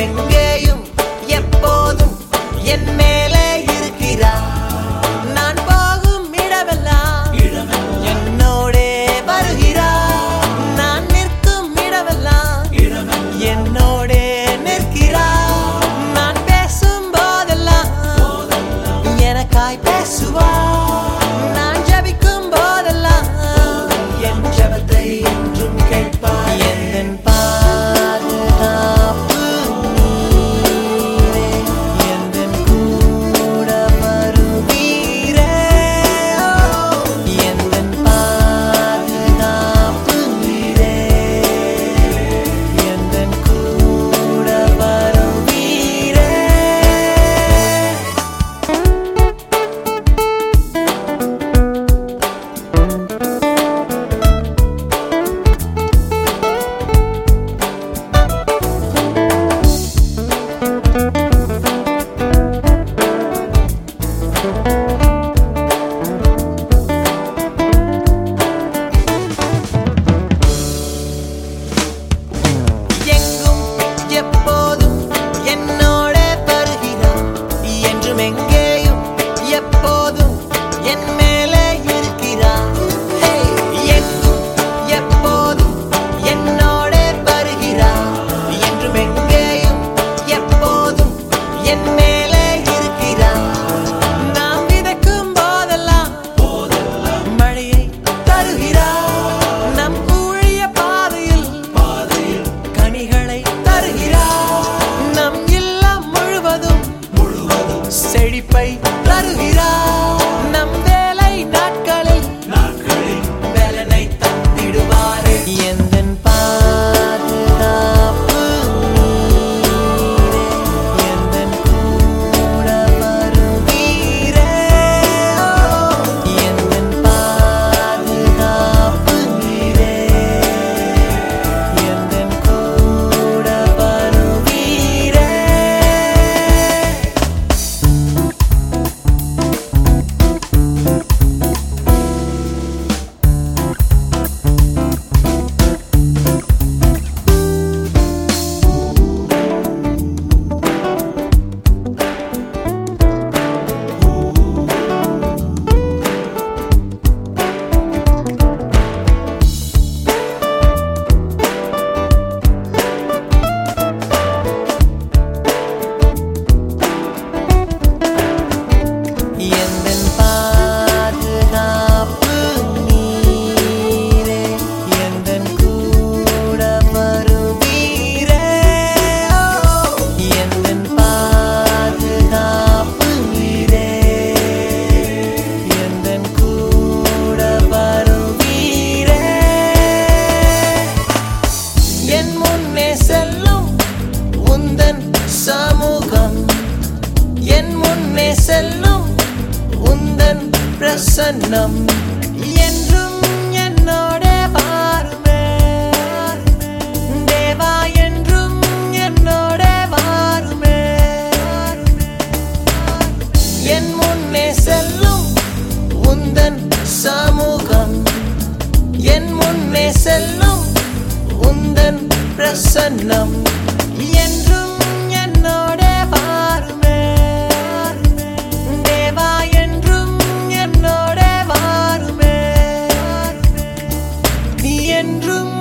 எங்கேயும் எப்போதும் என் மேலே இருக்கிறார். நான் போகும் இடமெல்லாம் என்னோடே வருகிறார். நான் நிற்கும் இடமெல்லாம் என்னோடே நிற்கிறார். நான் பேசும் போதெல்லாம் எனக்காய் பேசுவார். நான் ஜெபிக்கும் போதெல்லாம் என் ஜெபத்தை என்றும் கேட்பார். எந்தன் பாதுகாப்பு நீரே, எந்தன் கூட வருவீரே. எந்தன் பாதுகாப்பு நீரே, எந்தன் கூட வருவீரே. எங்கும் எப்போதும் என்னோட வருகிறார். என்றும் எங்கேயும் எப்போதும் என் மேலே இருக்கிறார். எங்கும் எப்போதும் என்னோட வருகிறார். என்றும் எங்கேயும் எப்போதும் என் மேலே இருக்கிறார். நாம் விதைக்கும் போதெல்லாம் மழையை தருகிறார். நம் ஊழிய பாதையில் கனிகளை தருகிறார். நம் இல்லம் முழுவதும் செழிப்பை தருகிறார். நம் வேலை நாட்களில் வேலனை தந்திடுவாரே. எந்தன் பாதுகாப்பு நீரே, எந்தன் கூட வருவீரே. எந்தன் பாதுகாப்பு நீரே, எந்தன் கூட வருவீரே. எந்தன் பாதுகாப்பு நீரே, எந்தன் கூட வருவீரே. எந்தன் பாதுகாப்பு நீரே, எந்தன் கூட வருவீரே. என் முன்னே செல்லும் உந்தன் சமூகம், என் முன்னே செல்லும் உந்தன் பிரசன்னம் என்றும் என்னோட வாருமே. தேவா என்றும் என்னோட வாருமே. என் முன்னே செல்லும் உந்தன் சமூகம், என் முன்னே செல்லும் உந்தன் பிரசன்னம் என்றும் என்னோட வாருமே. தேவா என்றும் என்னோட வாருமே. நீ என்றும்